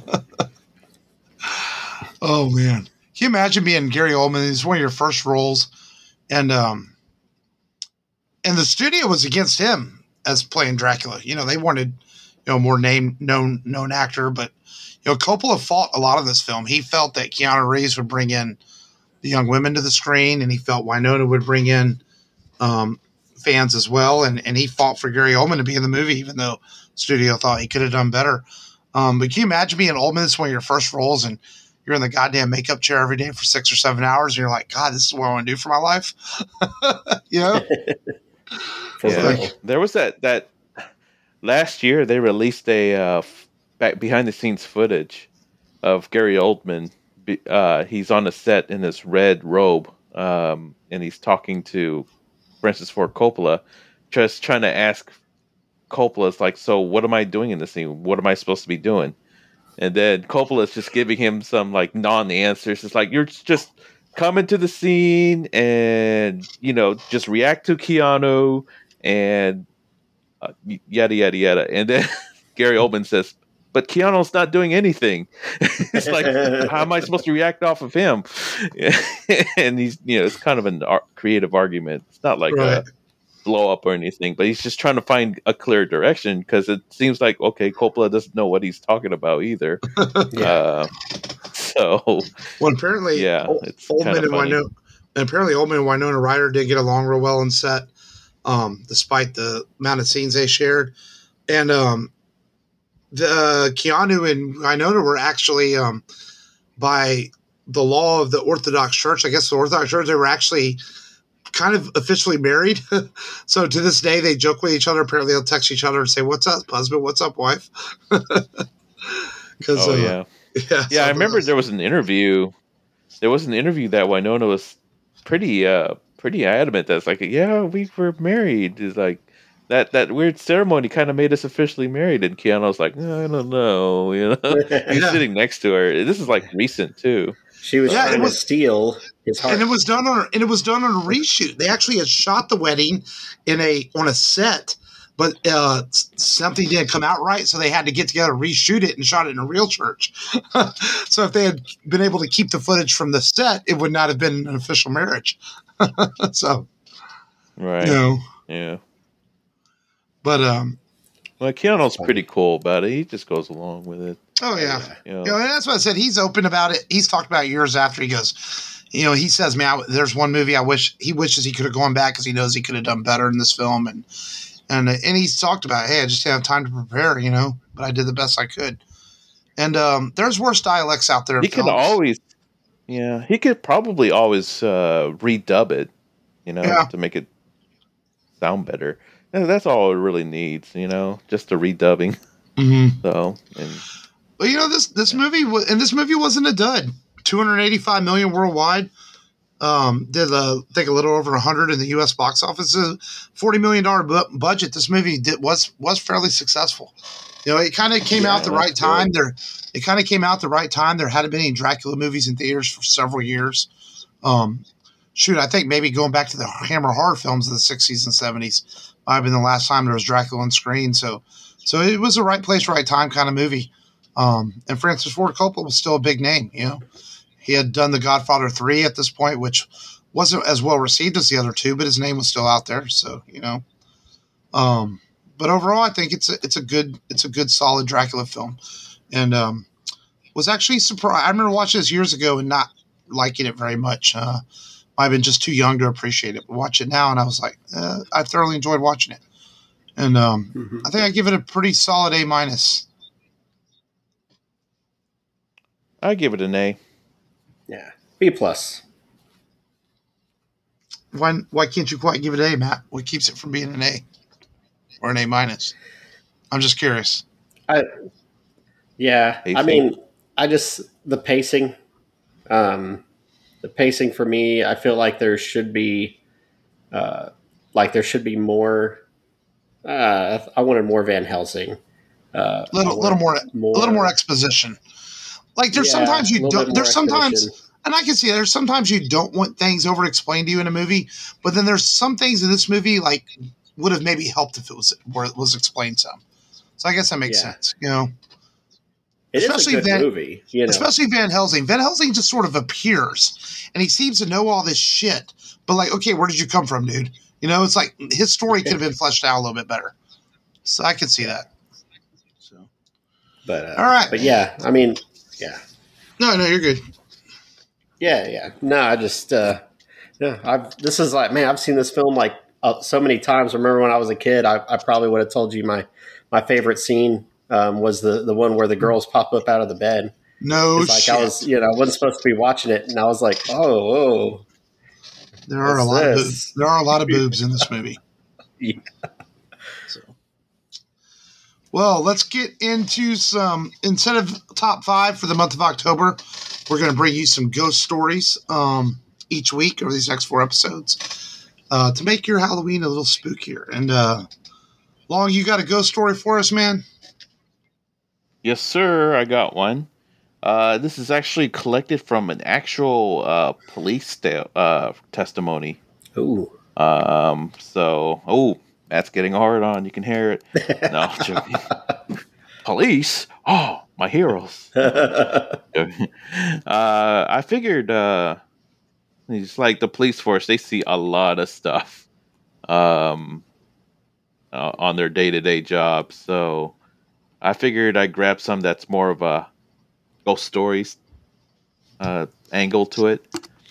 Oh man, can you imagine being Gary Oldman? It's one of your first roles, and um, and the studio was against him as playing Dracula. You know, they wanted you know more name known known actor, but you know Coppola fought a lot of this film. He felt that Keanu Reeves would bring in the young women to the screen, and he felt Winona would bring in um, fans as well. And and he fought for Gary Oldman to be in the movie, even though studio thought he could have done better. Um, but can you imagine being Oldman? It's one of your first roles, and you're in the goddamn makeup chair every day for six or seven hours, and you're like, God, this is what I want to do for my life. You know? For Yeah. real. There was that that last year they released a uh, f- back behind the scenes footage of Gary Oldman. Be- Uh, he's on a set in this red robe, um, and he's talking to Francis Ford Coppola, just trying to ask Coppola's like, "So what am I doing in this scene? What am I supposed to be doing?" And then Coppola's just giving him some like non-answers. It's like, you're just come into the scene and, you know, just react to Keanu and uh, y- yada, yada, yada. And then Gary Oldman says, but Keanu's not doing anything. It's like, how am I supposed to react off of him? And he's, you know, it's kind of an ar- creative argument. It's not like Right. a, blow up or anything, but he's just trying to find a clear direction because it seems like okay, Coppola doesn't know what he's talking about either. Yeah. Uh, so, Well, apparently, yeah, Ol- it's Oldman kind of and funny. Winona, and apparently Oldman and Winona Ryder did get along real well on set, um, despite the amount of scenes they shared. And um, the uh, Keanu and Winona were actually, um, by the law of the Orthodox Church, I guess the Orthodox Church, they were actually kind of officially married. So to this day, they joke with each other. Apparently, they'll text each other and say, "What's up, husband? What's up, wife?" Because Oh uh, yeah, yeah, yeah. I remember was, there was an interview. There was an interview that Winona was pretty, uh, pretty adamant. That's like, yeah, we were married. Is like that that weird ceremony kind of made us officially married. And Keanu's like, I don't know, you know. He's Yeah. sitting next to her. This is like recent too. She was Yeah, trying it was- to steal his heart. and it was done on and it was done on a reshoot. They actually had shot the wedding in a on a set, but uh, s- something didn't come out right, so they had to get together, reshoot it, and shot it in a real church. So if they had been able to keep the footage from the set, it would not have been an official marriage. So Right. you know, Yeah. but um, Well, Keanu's pretty cool about it. He just goes along with it. oh yeah. You know. You know, and that's what I said. He's open about it. He's talked about it years after. He goes, you know, he says, "Man, I, there's one movie I wish he wishes he could have gone back because he knows he could have done better in this film." And and and he's talked about, hey, I just didn't have time to prepare, you know, but I did the best I could. And um, there's worse dialects out there. in He could films. always, yeah, he could probably always uh, redub it, you know, Yeah. to make it sound better. And that's all it really needs, you know, just the redubbing. Mm-hmm. So, and But you know, this this movie was, and this movie wasn't a dud. two hundred eighty-five million worldwide. Um, did uh, I think a little over one hundred in the U S box office. A forty million dollars bu- budget. This movie did was was fairly successful. You know, it kind of came Yeah, out the that's right time. good. There, it kind of came out the right time. There hadn't been any Dracula movies in theaters for several years. Um, shoot, I think maybe going back to the Hammer horror films of the sixties and seventies might have been the last time there was Dracula on screen. So, so it was the right place, right time kind of movie. Um, and Francis Ford Coppola was still a big name. You know, he had done The Godfather three at this point, which wasn't as well received as the other two, but his name was still out there. So, you know, um, but overall, I think it's a, it's a good, it's a good, solid Dracula film. And, um, was actually surprised. I remember watching this years ago and not liking it very much. Uh, I've been just too young to appreciate it, but watch it now. And I was like, uh, I thoroughly enjoyed watching it. And, um, Mhm. I think I give it a pretty solid A minus. I give it an A. Yeah, B plus. Why, why can't you quite give it an A, Matt? What keeps it from being an A or an A minus? I'm just curious. I yeah. I Pacing. mean, I just the pacing. Um, the pacing for me, I feel like there should be, uh, like there should be more. Uh, I wanted more Van Helsing. Uh, I Little, wanted little more, a little more exposition. Like there's Yeah, sometimes a you little bit don't. more There's sometimes, exposition. and I can see there's sometimes you don't want things over explained to you in a movie, but then there's some things in this movie like would have maybe helped if it was where it was explained some. So I guess that makes Yeah. sense, you know. It is especially a good Van- movie, you know. Especially Van Helsing. Van Helsing just sort of appears, and he seems to know all this shit. But like, okay, where did you come from, dude? You know, it's like his story could have been fleshed out a little bit better. So I can see that. So But uh, all right. but yeah, I mean, yeah, no, no, you're good. yeah, yeah. No, I just, uh, yeah, I've. This is like, man, I've seen this film like uh, so many times. I remember when I was a kid, I, I probably would have told you my my favorite scene um, was the the one where the girls pop up out of the bed. No It's like shit. I was, you know, I wasn't supposed to be watching it, and I was like, oh, oh, there are a what's lot of this? boobs. There are a lot of boobs in this movie. Yeah. So. Well, let's get into some. Instead of top five for the month of October, we're going to bring you some ghost stories um, each week over these next four episodes uh, to make your Halloween a little spookier. And uh, Long, you got a ghost story for us, man? Yes, sir. I got one. Uh, this is actually collected from an actual uh, police sta- uh, testimony. Ooh. Um, so, oh, that's getting hard on. You can hear it. No, I'm joking. Police? Oh, my heroes. uh, I figured uh, it's like the police force. They see a lot of stuff. um, uh, on their day to day jobs. So I figured I'd grab some that's more of a ghost stories uh, angle to it.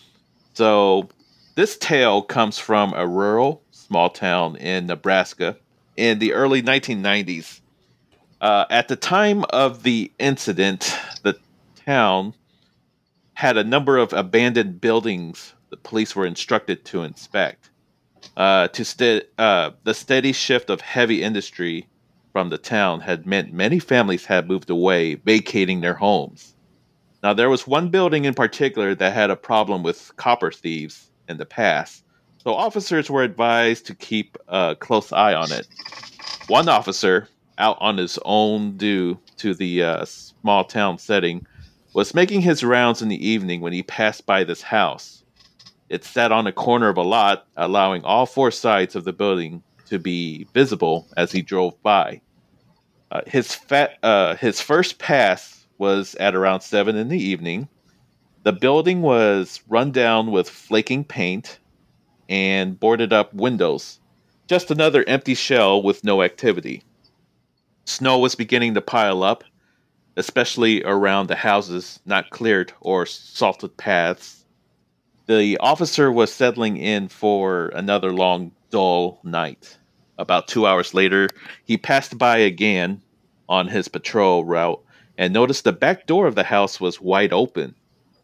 So this tale comes from a rural small town in Nebraska in the early nineteen nineties. Uh, at the time of the incident, the town had a number of abandoned buildings the police were instructed to inspect. Uh, to ste- uh, the steady shift of heavy industry from the town had meant many families had moved away, vacating their homes. Now, there was one building in particular that had a problem with copper thieves in the past, so officers were advised to keep a close eye on it. One officer, out on his own due to the uh, small town setting, was making his rounds in the evening when he passed by this house. It sat on a corner of a lot, allowing all four sides of the building to be visible as he drove by. Uh, his fat, uh, his first pass was at around seven in the evening. The building was run down with flaking paint and boarded up windows. Just another empty shell with no activity. Snow was beginning to pile up, especially around the houses not cleared or salted paths. The officer was settling in for another long, dull night. About two hours later, he passed by again on his patrol route and noticed the back door of the house was wide open.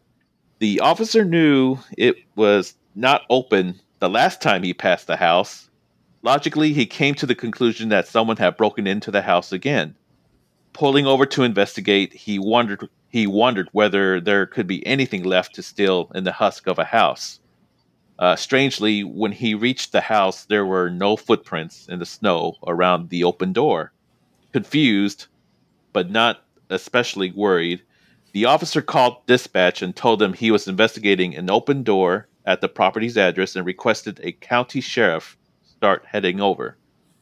The officer knew it was not open the last time he passed the house. Logically, he came to the conclusion that someone had broken into the house again. Pulling over to investigate, he wondered he wondered whether there could be anything left to steal in the husk of a house. Uh, strangely, when he reached the house, there were no footprints in the snow around the open door. Confused, but not especially worried, the officer called dispatch and told them he was investigating an open door at the property's address and requested a county sheriff start heading over.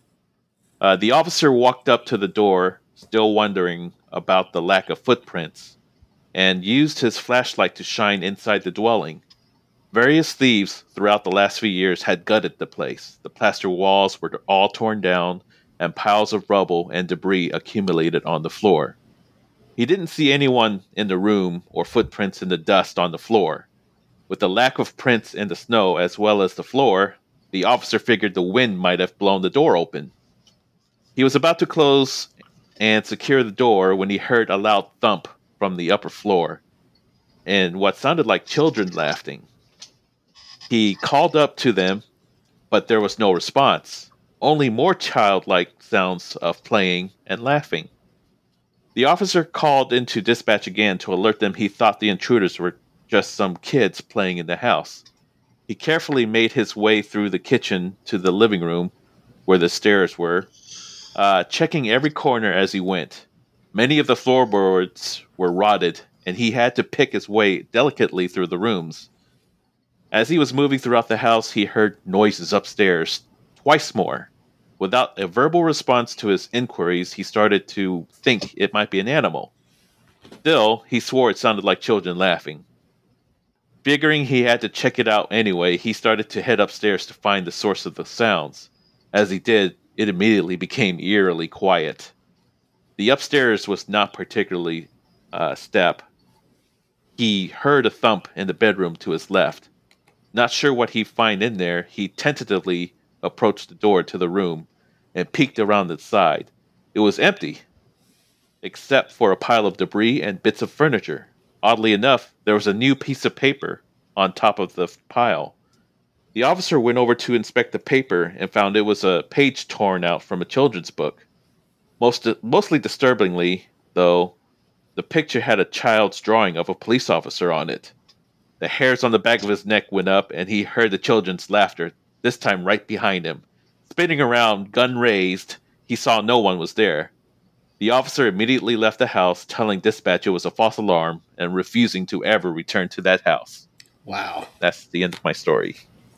Uh, the officer walked up to the door, still wondering about the lack of footprints, and used his flashlight to shine inside the dwelling. Various thieves throughout the last few years had gutted the place. The plaster walls were all torn down, and piles of rubble and debris accumulated on the floor. He didn't see anyone in the room or footprints in the dust on the floor. With the lack of prints in the snow as well as the floor, the officer figured the wind might have blown the door open. He was about to close and secure the door when he heard a loud thump from the upper floor and what sounded like children laughing. He called up to them, but there was no response, only more childlike sounds of playing and laughing. The officer called into dispatch again to alert them he thought the intruders were just some kids playing in the house. He carefully made his way through the kitchen to the living room, where the stairs were, uh, checking every corner as he went. Many of the floorboards were rotted, and he had to pick his way delicately through the rooms. As he was moving throughout the house, he heard noises upstairs, twice more. Without a verbal response to his inquiries, he started to think it might be an animal. Still, he swore it sounded like children laughing. Figuring he had to check it out anyway, he started to head upstairs to find the source of the sounds. As he did, it immediately became eerily quiet. The upstairs was not particularly uh, step. He heard a thump in the bedroom to his left. Not sure what he'd find in there, he tentatively approached the door to the room and peeked around the side. It was empty, except for a pile of debris and bits of furniture. Oddly enough, there was a new piece of paper on top of the pile. The officer went over to inspect the paper and found it was a page torn out from a children's book. Most, mostly disturbingly, though, the picture had a child's drawing of a police officer on it. The hairs on the back of his neck went up, and he heard the children's laughter, this time right behind him. Spinning around, gun raised, he saw no one was there. The officer immediately left the house, telling dispatch it was a false alarm and refusing to ever return to that house. Wow. That's the end of my story.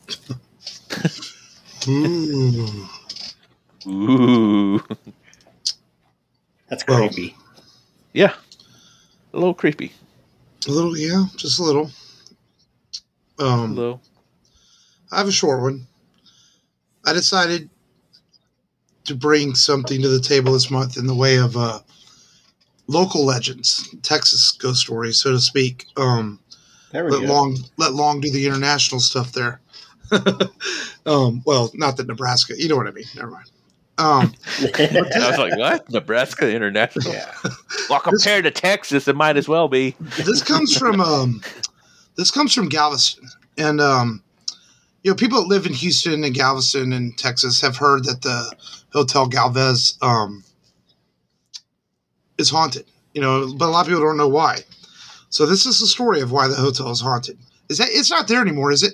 Ooh. Ooh. That's Well, creepy. Yeah. A little creepy. A little, yeah, just a little. A Um, little. I have a short one. I decided to bring something to the table this month in the way of uh, local legends, Texas ghost stories, so to speak. Um, There we let go. long let long do the international stuff there. um, well, not that Nebraska. You know what I mean. Never mind. Um, I was like, what? Nebraska International? Yeah. Well, compared to Texas, it might as well be. this comes from um, this comes from Galveston, and um, you know, people that live in Houston and Galveston and Texas have heard that the Hotel Galvez um, is haunted. You know, but a lot of people don't know why. So this is the story of why the hotel is haunted. Is that it's not there anymore? Is it?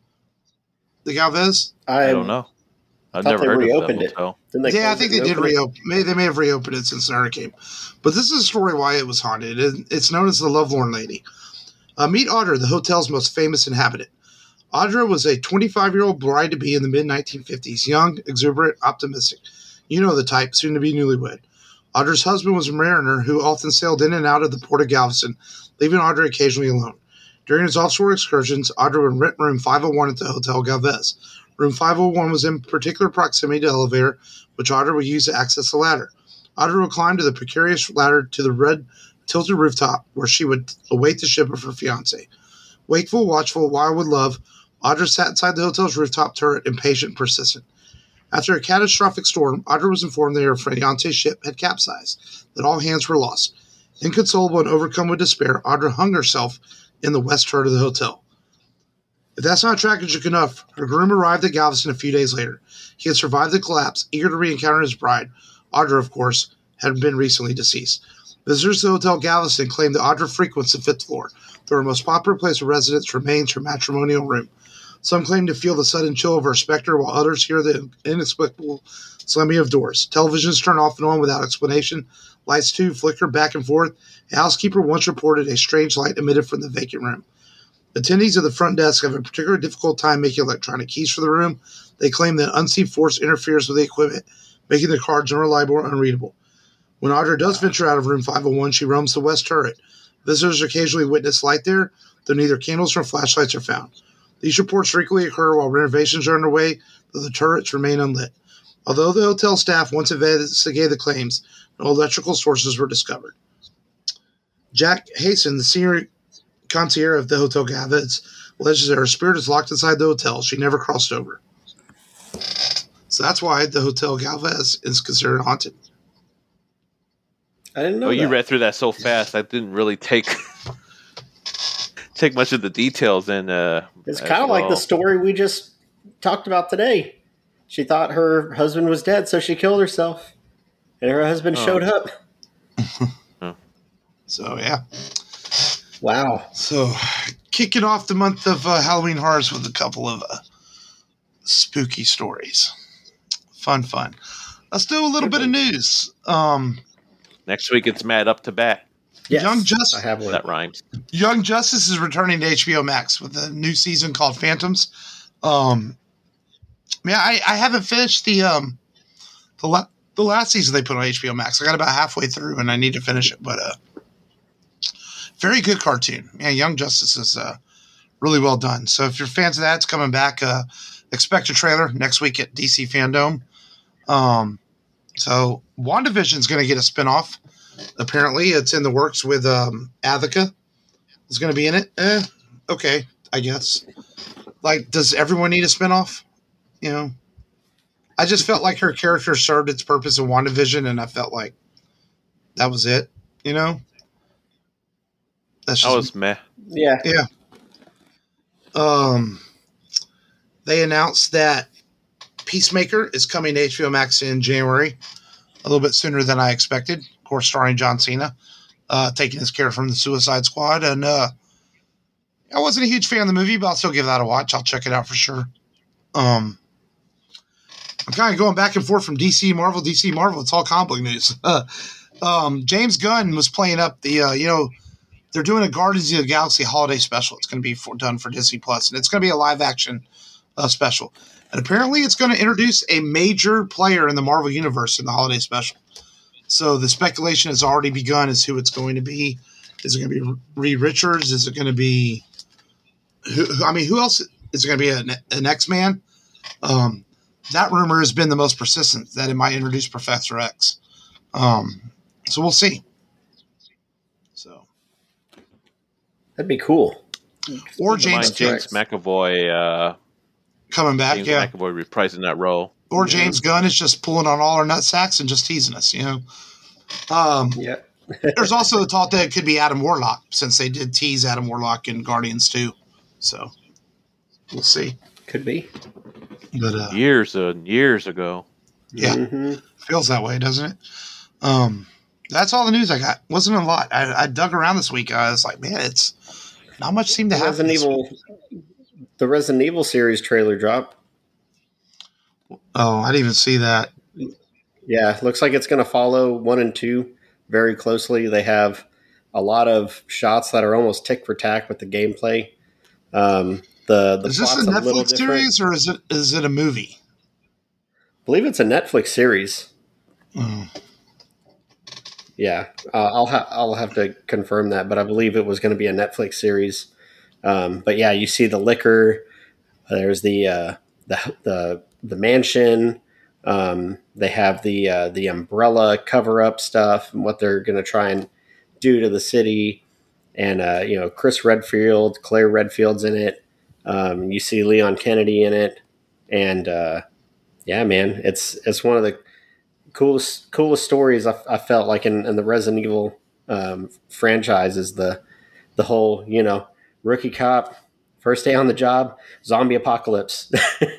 The Galvez? I don't know. I've thought never they heard reopened of it. the hotel. Didn't they Yeah, I close think it they and did open it? reopen. Maybe they may have reopened it since the hurricane. But this is a story why it was haunted. It- It's known as the Lovelorn Lady. Uh, meet Audra, the hotel's most famous inhabitant. Audra was a twenty-five-year-old bride-to-be in the mid nineteen fifties, young, exuberant, optimistic. You know the type, soon to be newlywed. Audra's husband was a mariner who often sailed in and out of the port of Galveston, leaving Audra occasionally alone. During his offshore excursions, Audra would rent room five oh one at the Hotel Galvez. Room five oh one was in particular proximity to the elevator, which Audra would use to access the ladder. Audra would climb to the precarious ladder to the red tilted rooftop, where she would await the ship of her fiancé. Wakeful, watchful, wild with love, Audra sat inside the hotel's rooftop turret, impatient and persistent. After a catastrophic storm, Audra was informed that her fiancé's ship had capsized, that all hands were lost. Inconsolable and overcome with despair, Audra hung herself in the west turret of the hotel. If that's not tragic enough, her groom arrived at Galveston a few days later. He had survived the collapse, eager to re-encounter his bride. Audra, of course, had been recently deceased. Visitors to the Hotel Galveston claimed that Audra frequents the fifth floor, though her most popular place of residence remains her matrimonial room. Some claim to feel the sudden chill of her specter, while others hear the inexplicable slamming of doors. Televisions turn off and on without explanation. Lights, too, flicker back and forth. A housekeeper once reported a strange light emitted from the vacant room. Attendees of the front desk have a particularly difficult time making electronic keys for the room. They claim that unseen force interferes with the equipment, making the cards unreliable or unreadable. When Audra does venture out of room five oh one, she roams the west turret. Visitors occasionally witness light there, though neither candles nor flashlights are found. These reports frequently occur while renovations are underway, though the turrets remain unlit. Although the hotel staff once investigated the claims, no electrical sources were discovered. Jack Hasten, the senior concierge of the Hotel Galvez, alleges that her spirit is locked inside the hotel. She never crossed over. So that's why the Hotel Galvez is considered haunted. I didn't know Oh, that. you read through that so fast. I didn't really take take much of the details in. Uh, It's as kind of like the well. story we just talked about today. She thought her husband was dead, so she killed herself. And her husband Oh. showed up. So, yeah. Wow. So, kicking off the month of uh, Halloween horrors with a couple of uh, spooky stories. Fun, fun. Let's do a little bit of news. Um, Next week it's Mad Up to Bat. Yes, Young Justice. I have one. That rhymes. Young Justice is returning to H B O Max with a new season called Phantoms. Um, yeah, I, I haven't finished the um the la- the last season they put on H B O Max. I got about halfway through and I need to finish it, but uh, very good cartoon. Yeah, Young Justice is uh really well done. So if you're fans of that, it's coming back. Uh, expect a trailer next week at D C Fandom. Um, so WandaVision is going to get a spinoff. Apparently, it's in the works with um, Avica. Is going to be in it. Eh, okay, I guess. Like, does everyone need a spinoff? You know, I just felt like her character served its purpose in WandaVision, and I felt like that was it. You know, that's That just was meh. Yeah. yeah. Um, they announced that Peacemaker is coming to H B O Max in January, a little bit sooner than I expected. Of course, starring John Cena, uh, taking his care from the Suicide Squad. And uh, I wasn't a huge fan of the movie, but I'll still give that a watch. I'll check it out for sure. Um, I'm kind of going back and forth from D C, Marvel, D C, Marvel. It's all comic book news. um, James Gunn was playing up the, uh, you know, they're doing a Guardians of the Galaxy holiday special. It's going to be for, done for Disney Plus, and it's going to be a live action uh, special. And apparently, it's going to introduce a major player in the Marvel universe in the holiday special. So the speculation has already begun as who it's going to be. Is it going to be Reed Richards? Is it going to be? Who, who, I mean, who else is it going to be? An, an X-Man? Um, that rumor has been the most persistent, that it might introduce Professor X. Um, so we'll see. So that'd be cool. Or James, James McAvoy uh, coming back, James yeah. McAvoy reprising that role. Or yeah. James Gunn is just pulling on all our nut sacks and just teasing us, you know. Um, yeah. There's also the thought that it could be Adam Warlock, since they did tease Adam Warlock in Guardians two. So we'll see. Could be. But uh, years and years ago. Yeah, mm-hmm. Feels that way, doesn't it? Um, that's all the news I got. Wasn't a lot. I, I dug around this week. I was like, man, it's not much seemed to happen. Resident Evil, the Resident Evil series trailer dropped. Oh, I didn't even see that. Yeah, looks like it's going to follow one and two very closely. They have a lot of shots that are almost tick for tack with the gameplay. Um, the the is this a Netflix a series or is it is it a movie? I believe it's a Netflix series. Mm. Yeah, uh, I'll ha- I'll have to confirm that, but I believe it was going to be a Netflix series. Um, but yeah, you see the liquor. There's the uh, the the the mansion. Um, they have the uh, the umbrella cover up stuff and what they're going to try and do to the city. And uh, you know, Chris Redfield, Claire Redfield's in it. Um, you see Leon Kennedy in it, and uh, yeah, man, it's it's one of the coolest coolest stories I, I felt like in, in the Resident Evil um, franchise is the the whole, you know, rookie cop, first day on the job, zombie apocalypse.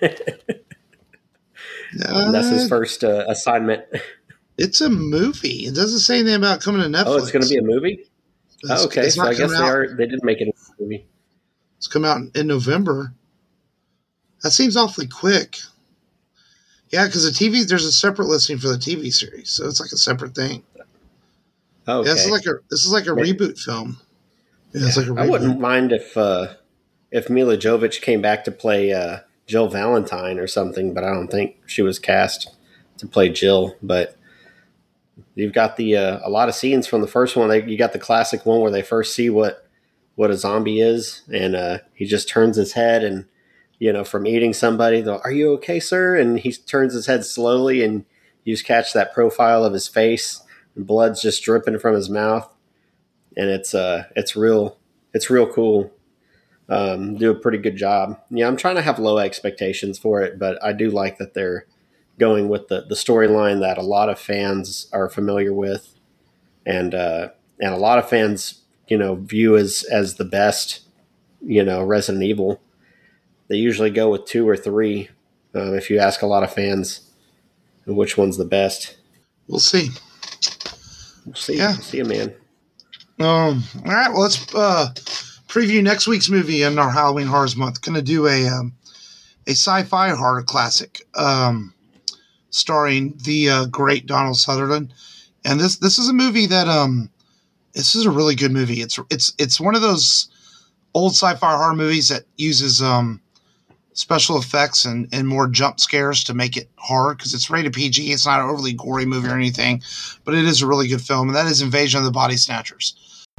uh, that's his first uh, assignment. It's a movie. It doesn't say anything about coming to Netflix. Oh, it's going to be a movie? It's, oh, okay, so I guess they out. are. They did make it a movie. It's come out in, in November. That seems awfully quick. Yeah, because the T V, there's a separate listing for the T V series, so it's like a separate thing. Oh, okay. Yeah, this is like a this is like a Maybe. reboot film. Yeah, yeah, it's like a reboot. I wouldn't mind if uh, if Mila Jovovich came back to play uh, Jill Valentine or something, but I don't think she was cast to play Jill. But you've got the uh, a lot of scenes from the first one. They, you got the classic one where they first see what what a zombie is, and uh, he just turns his head and, you know, from eating somebody, they'll, are you okay, sir? And he turns his head slowly, and you just catch that profile of his face, and blood's just dripping from his mouth. And it's uh, it's real, it's real cool. Um, do a pretty good job. Yeah, I'm trying to have low expectations for it, but I do like that they're going with the, the storyline that a lot of fans are familiar with, and uh, and a lot of fans, you know, view as as the best, you know, Resident Evil. They usually go with two or three. Um, if you ask a lot of fans which one's the best, we'll see. We'll see. Yeah. We'll see, man. Um. All right. Well, let's uh, preview next week's movie in our Halloween Horrors Month. Going to do a um, a sci-fi horror classic, um, starring the uh, great Donald Sutherland. And this this is a movie that um, this is a really good movie. It's it's it's one of those old sci-fi horror movies that uses um. special effects and, and more jump scares to make it horror, because it's rated P G. It's not an overly gory movie or anything, but it is a really good film, and that is Invasion of the Body Snatchers.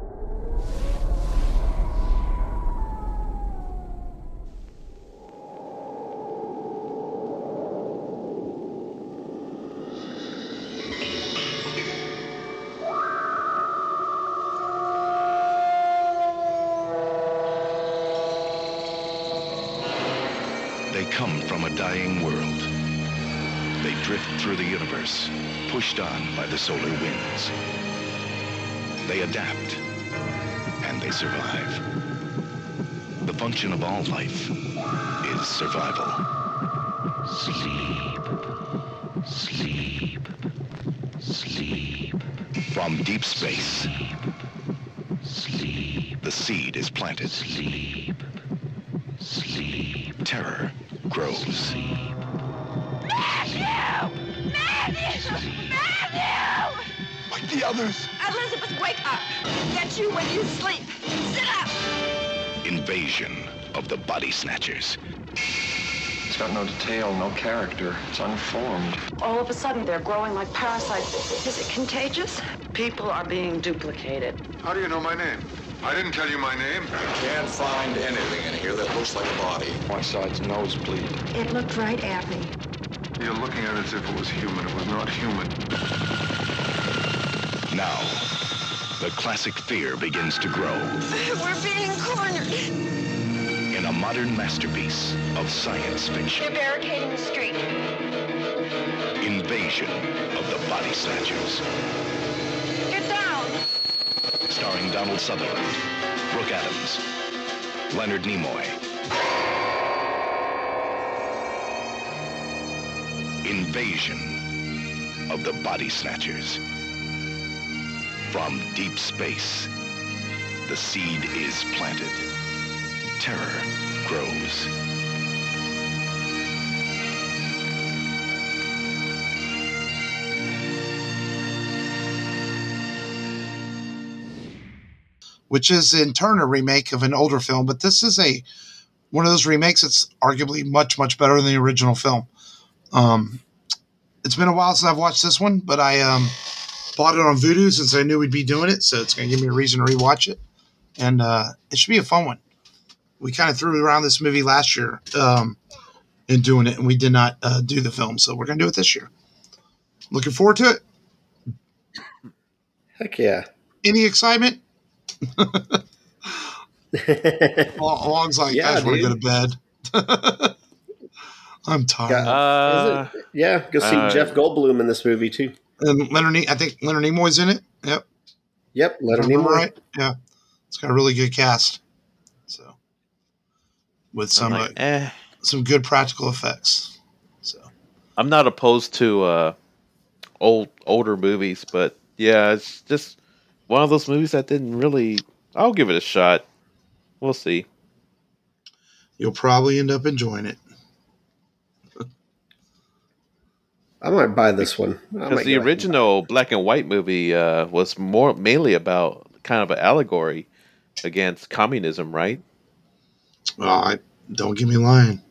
They come from a dying world. They drift through the universe, pushed on by the solar winds. They adapt, and they survive. The function of all life is survival. Sleep, sleep, sleep. From deep space, sleep, sleep. The seed is planted. Sleep, sleep. Terror grows. Matthew! Matthew! Matthew! Like the others. Elizabeth, wake up! Get you when you sleep. Sit up! Invasion of the Body Snatchers. It's got no detail, no character. It's unformed. All of a sudden, they're growing like parasites. Is it contagious? People are being duplicated. How do you know my name? I didn't tell you my name. Can't find anything in here that looks like a body. One side's nosebleed. It looked right at me. You're looking at it as if it was human. It was not human. Now, the classic fear begins to grow We're being cornered. in a modern masterpiece of science fiction. They're barricading the street. Invasion of the Body Snatchers. Get down. Starring Donald Sutherland, Brooke Adams, Leonard Nimoy. Invasion of the Body Snatchers. From deep space, the seed is planted. Terror grows. Which is in turn a remake of an older film, but this is a one of those remakes that's arguably much, much better than the original film. Um, it's been a while since I've watched this one, but I um, bought it on Vudu since I knew we'd be doing it, so it's going to give me a reason to rewatch it. And uh, it should be a fun one. We kind of threw around this movie last year um, in doing it, and we did not uh, do the film, so we're going to do it this year. Looking forward to it. Heck yeah. Any excitement? Long's like, Yeah, guys want to go dude. to bed. I'm tired. Yeah. Uh, Is it- yeah, go see uh, Jeff Goldblum in this movie too. And Leonard, Ne- I think Leonard Nimoy's in it. Yep. Yep, Leonard Remember Nimoy. right? Yeah. It's got a really good cast. So, with some I'm, like, uh, eh. some good practical effects. So, I'm not opposed to uh, old older movies, but yeah, it's just one of those movies that didn't really. I'll give it a shot. We'll see. you'll probably end up enjoying it. I might buy this one. I Because might the go ahead and- original black and white movie uh, was more mainly about kind of an allegory against communism, right? Well, I, don't get me lying.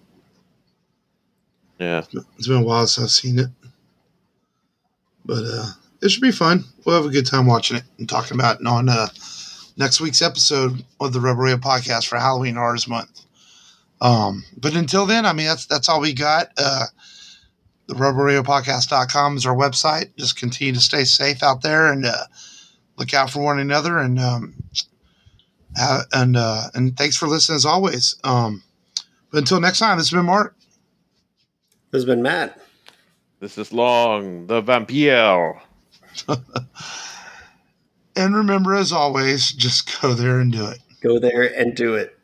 Yeah. It's been a while since I've seen it. But uh, it should be fun. We'll have a good time watching it and talking about it on uh, next week's episode of the Rebel Radio podcast for Halloween Horrors Month. Um, but until then, I mean, that's that's all we got. Uh, the rebel radio podcast dot com is our website. Just continue to stay safe out there and uh, look out for one another. And um, have, and uh, and thanks for listening as always. Um, but until next time, this has been Mark. This has been Matt. This is Long, the vampire. And remember, as always, just go there and do it. Go there and do it.